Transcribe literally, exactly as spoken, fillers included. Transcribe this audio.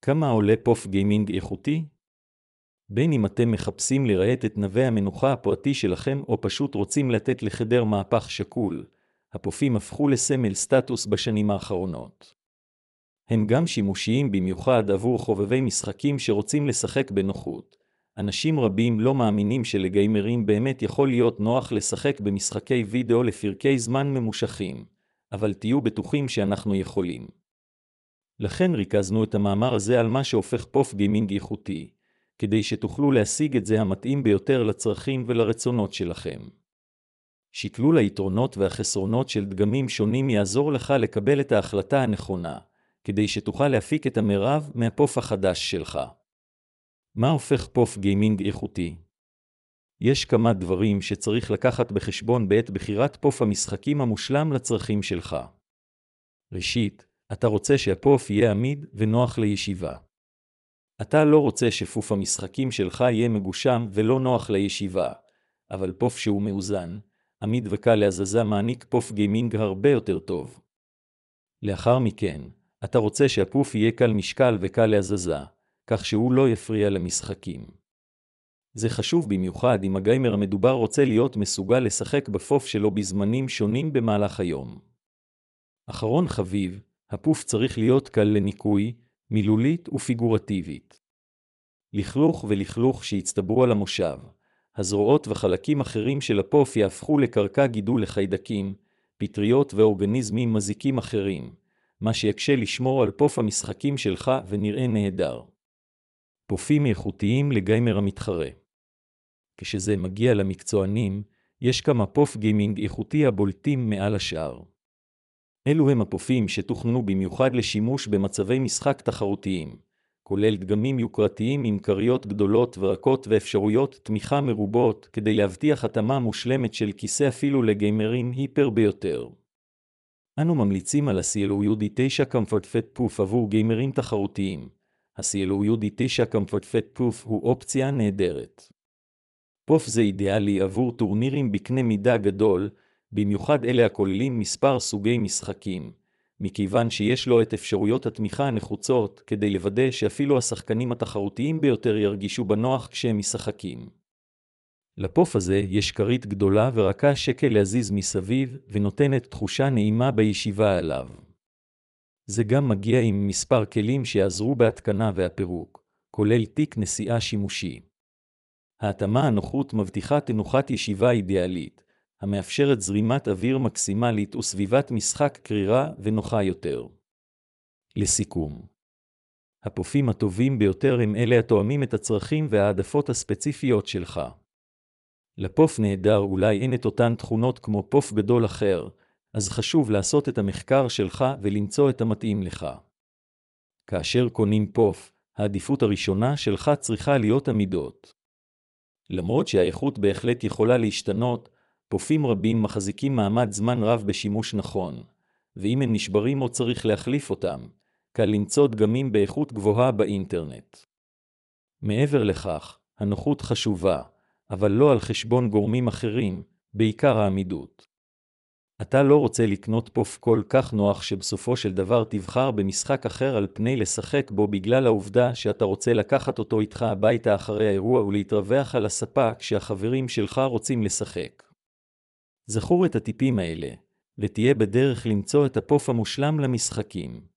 כמה עולה פוף גיימינג איכותי? בין אם אתם מחפשים לרהט את נווה המנוחה הפרטי שלכם או פשוט רוצים לתת לחדר מהפך שקול, הפופים הפכו לסמל סטטוס בשנים האחרונות. הם גם שימושיים במיוחד עבור חובבי משחקים שרוצים לשחק בנוחות. אנשים רבים לא מאמינים שלגיימרים באמת יכול להיות נוח לשחק במשחקי וידאו לפרקי זמן ממושכים, אבל תהיו בטוחים שאנחנו יכולים. לכן ריכזנו את המאמר הזה על מה שהופך פוף גיימינג איכותי, כדי שתוכלו להשיג את זה המתאים ביותר לצרכים ולרצונות שלכם. שקלול היתרונות והחסרונות של דגמים שונים יעזור לך לקבל את ההחלטה הנכונה, כדי שתוכל להפיק את המרב מהפוף החדש שלך. מה הופך פוף גיימינג איכותי? יש כמה דברים שצריך לקחת בחשבון בעת בחירת פוף המשחקים המושלם לצרכים שלך. ראשית, אתה רוצה שהפוף יהיה עמיד ונוח לישיבה. אתה לא רוצה שפוף המשחקים שלך יהיה מגושם ולא נוח לישיבה, אבל פוף שהוא מאוזן, עמיד וקל להזזה מעניק פוף גיימינג הרבה יותר טוב. לאחר מכן, אתה רוצה שהפוף יהיה קל משקל וקל להזזה, כך שהוא לא יפריע למשחקים. זה חשוב במיוחד אם הגיימר המדובר רוצה להיות מסוגל לשחק בפוף שלו בזמנים שונים במהלך היום. אחרון חביב, הפוף צריך להיות קל לניקוי, מילולית ופיגורטיבית. לכלוך ולכלוך שהצטברו על המושב, הזרועות וחלקים אחרים של הפוף יהפכו לקרקע גידול לחיידקים, פטריות ואורגניזמים מזיקים אחרים, מה שיקשה לשמור על פוף המשחקים שלך ונראה נהדר. פופים איכותיים לגיימר המתחרה. כשזה מגיע למקצוענים, יש כמה פוף גיימינג איכותי הבולטים מעל השאר. אלו הם הפופים שתוכננו במיוחד לשימוש במצבי משחק תחרותיים, כולל דגמים יוקרתיים עם קריות גדולות ורקות ואפשרויות תמיכה מרובות כדי להבטיח התאמה מושלמת של כיסא אפילו לגיימרים היפר ביותר. אנו ממליצים על ה-סי אל או יו די תשע Comfort Fit Puff עבור גיימרים תחרותיים. ה-סי אל או יו די תשע Comfort Fit Puff הוא אופציה נהדרת. פוף זה אידיאלי עבור טורנירים בקנה מידה גדול, במיוחד אלה הכוללים מספר סוגי משחקים, מכיוון שיש לו את אפשרויות התמיכה הנחוצות כדי לוודא שאפילו השחקנים התחרותיים ביותר ירגישו בנוח כשהם משחקים. לפוף הזה יש כרית גדולה ורקה שקל להזיז מסביב ונותנת תחושה נעימה בישיבה עליו. זה גם מגיע עם מספר כלים שיעזרו בהתקנה והפירוק, כולל תיק נסיעה שימושי. ההתאמה הנוחות מבטיחה תנוחת ישיבה אידיאלית, המאפשרת זרימת אוויר מקסימלית וסביבת משחק קרירה ונוחה יותר. לסיכום, הפופים הטובים ביותר הם אלה התואמים את הצרכים והעדפות הספציפיות שלך. לפוף נהדר אולי אין את אותן תכונות כמו פוף גדול אחר, אז חשוב לעשות את המחקר שלך ולמצוא את המתאים לך. כאשר קונים פוף, העדיפות הראשונה שלך צריכה להיות עמידות. למרות שהאיכות בהחלט יכולה להשתנות, פופים רבים מחזיקים מעמד זמן רב בשימוש נכון, ואם הם נשברים או צריך להחליף אותם, קל למצוא דגמים באיכות גבוהה באינטרנט. מעבר לכך, הנוחות חשובה, אבל לא על חשבון גורמים אחרים, בעיקר העמידות. אתה לא רוצה לקנות פוף כל כך נוח שבסופו של דבר תבחר במשחק אחר על פני לשחק בו בגלל העובדה שאתה רוצה לקחת אותו איתך הביתה אחרי האירוע ולהתרווח על הספה כשהחברים שלך רוצים לשחק. זכור את הטיפים האלה, ותהיה בדרך למצוא את הפוף המושלם למשחקים.